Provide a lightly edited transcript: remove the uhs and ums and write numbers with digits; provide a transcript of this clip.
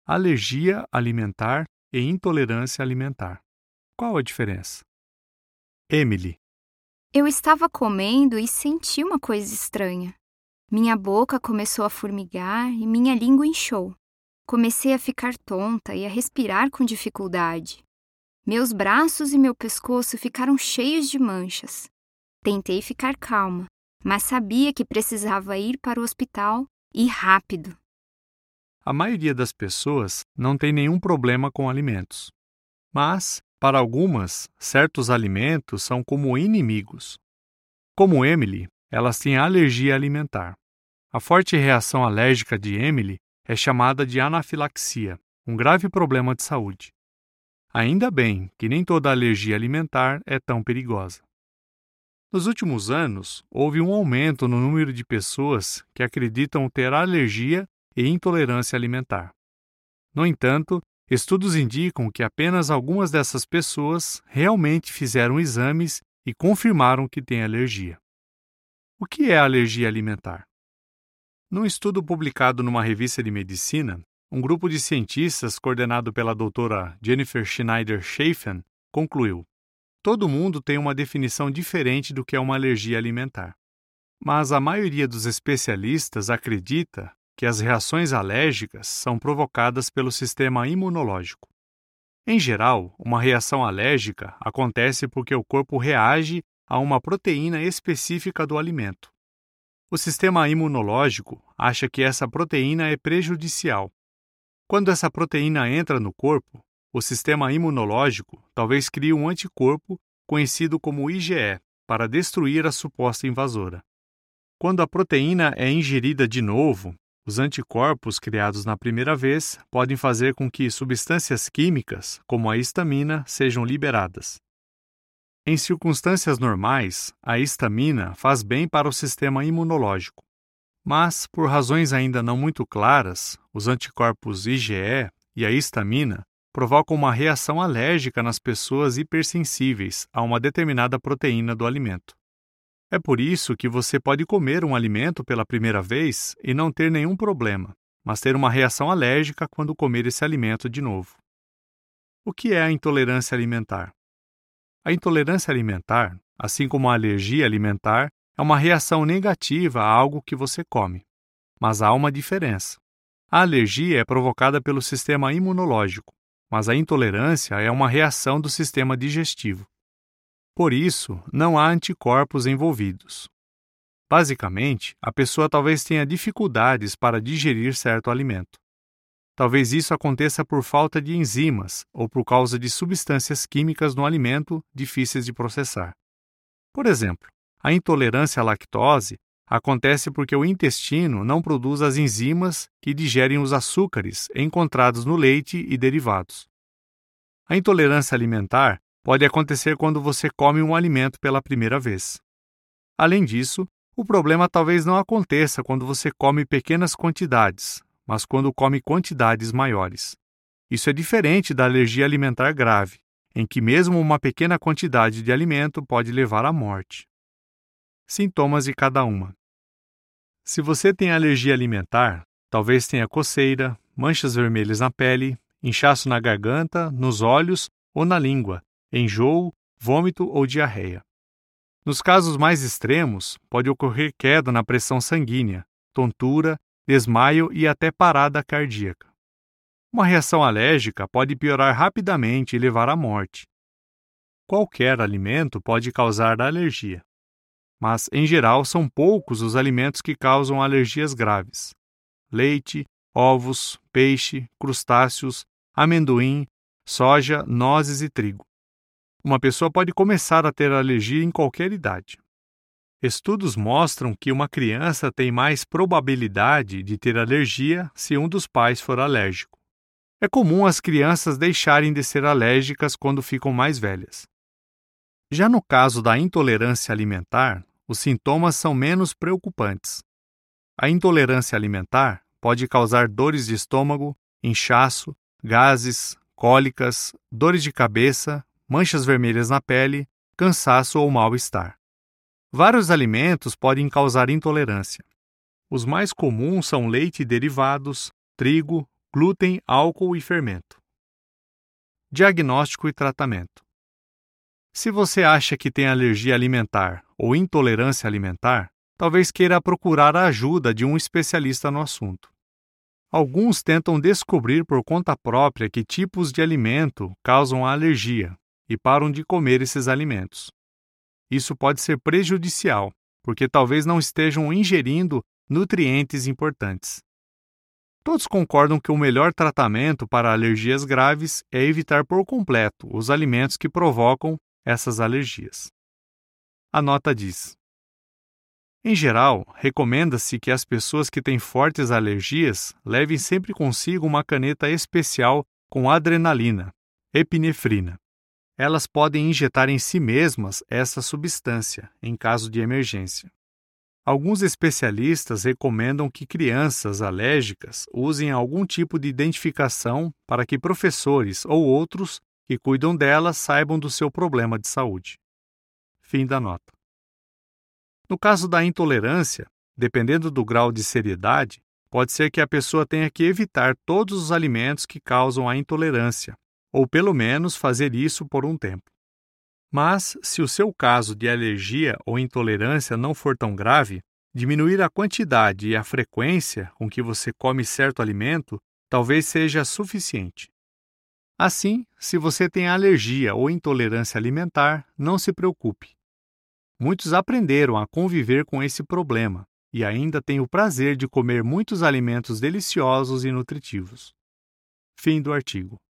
alergia alimentar e intolerância alimentar. Qual a diferença? Emily. Eu estava comendo e senti uma coisa estranha. Minha boca começou a formigar e minha língua inchou. Comecei a ficar tonta e a respirar com dificuldade. Meus braços e meu pescoço ficaram cheios de manchas. Tentei ficar calma, mas sabia que precisava ir para o hospital e rápido. A maioria das pessoas não tem nenhum problema com alimentos. Mas, para algumas, certos alimentos são como inimigos. Como Emily, elas têm alergia alimentar. A forte reação alérgica de Emily é chamada de anafilaxia, um grave problema de saúde. Ainda bem que nem toda alergia alimentar é tão perigosa. Nos últimos anos, houve um aumento no número de pessoas que acreditam ter alergia e intolerância alimentar. No entanto, estudos indicam que apenas algumas dessas pessoas realmente fizeram exames e confirmaram que têm alergia. O que é alergia alimentar? Num estudo publicado numa revista de medicina, um grupo de cientistas coordenado pela doutora Jennifer Schneider Chafin concluiu: todo mundo tem uma definição diferente do que é uma alergia alimentar. Mas a maioria dos especialistas acredita que as reações alérgicas são provocadas pelo sistema imunológico. Em geral, uma reação alérgica acontece porque o corpo reage a uma proteína específica do alimento. O sistema imunológico acha que essa proteína é prejudicial. Quando essa proteína entra no corpo, o sistema imunológico talvez crie um anticorpo conhecido como IgE para destruir a suposta invasora. Quando a proteína é ingerida de novo, os anticorpos criados na primeira vez podem fazer com que substâncias químicas, como a histamina, sejam liberadas. Em circunstâncias normais, a histamina faz bem para o sistema imunológico. Mas, por razões ainda não muito claras, os anticorpos IgE e a histamina provocam uma reação alérgica nas pessoas hipersensíveis a uma determinada proteína do alimento. É por isso que você pode comer um alimento pela primeira vez e não ter nenhum problema, mas ter uma reação alérgica quando comer esse alimento de novo. O que é a intolerância alimentar? A intolerância alimentar, assim como a alergia alimentar, é uma reação negativa a algo que você come. Mas há uma diferença. A alergia é provocada pelo sistema imunológico, mas a intolerância é uma reação do sistema digestivo. Por isso, não há anticorpos envolvidos. Basicamente, a pessoa talvez tenha dificuldades para digerir certo alimento. Talvez isso aconteça por falta de enzimas ou por causa de substâncias químicas no alimento difíceis de processar. Por exemplo, a intolerância à lactose acontece porque o intestino não produz as enzimas que digerem os açúcares encontrados no leite e derivados. A intolerância alimentar pode acontecer quando você come um alimento pela primeira vez. Além disso, o problema talvez não aconteça quando você come pequenas quantidades, mas quando come quantidades maiores. Isso é diferente da alergia alimentar grave, em que mesmo uma pequena quantidade de alimento pode levar à morte. Sintomas de cada uma. Se você tem alergia alimentar, talvez tenha coceira, manchas vermelhas na pele, inchaço na garganta, nos olhos ou na língua, enjoo, vômito ou diarreia. Nos casos mais extremos, pode ocorrer queda na pressão sanguínea, tontura, desmaio e até parada cardíaca. Uma reação alérgica pode piorar rapidamente e levar à morte. Qualquer alimento pode causar alergia, mas, em geral, são poucos os alimentos que causam alergias graves. Leite, ovos, peixe, crustáceos, amendoim, soja, nozes e trigo. Uma pessoa pode começar a ter alergia em qualquer idade. Estudos mostram que uma criança tem mais probabilidade de ter alergia se um dos pais for alérgico. É comum as crianças deixarem de ser alérgicas quando ficam mais velhas. Já no caso da intolerância alimentar, os sintomas são menos preocupantes. A intolerância alimentar pode causar dores de estômago, inchaço, gases, cólicas, dores de cabeça, manchas vermelhas na pele, cansaço ou mal-estar. Vários alimentos podem causar intolerância. Os mais comuns são leite e derivados, trigo, glúten, álcool e fermento. Diagnóstico e tratamento. Se você acha que tem alergia alimentar ou intolerância alimentar, talvez queira procurar a ajuda de um especialista no assunto. Alguns tentam descobrir por conta própria que tipos de alimento causam a alergia e param de comer esses alimentos. Isso pode ser prejudicial, porque talvez não estejam ingerindo nutrientes importantes. Todos concordam que o melhor tratamento para alergias graves é evitar por completo os alimentos que provocam essas alergias. A nota diz: em geral, recomenda-se que as pessoas que têm fortes alergias levem sempre consigo uma caneta especial com adrenalina, epinefrina. Elas podem injetar em si mesmas essa substância, em caso de emergência. Alguns especialistas recomendam que crianças alérgicas usem algum tipo de identificação para que professores ou outros que cuidam delas saibam do seu problema de saúde. Fim da nota. No caso da intolerância, dependendo do grau de seriedade, pode ser que a pessoa tenha que evitar todos os alimentos que causam a intolerância, ou pelo menos fazer isso por um tempo. Mas, se o seu caso de alergia ou intolerância não for tão grave, diminuir a quantidade e a frequência com que você come certo alimento talvez seja suficiente. Assim, se você tem alergia ou intolerância alimentar, não se preocupe. Muitos aprenderam a conviver com esse problema e ainda têm o prazer de comer muitos alimentos deliciosos e nutritivos. Fim do artigo.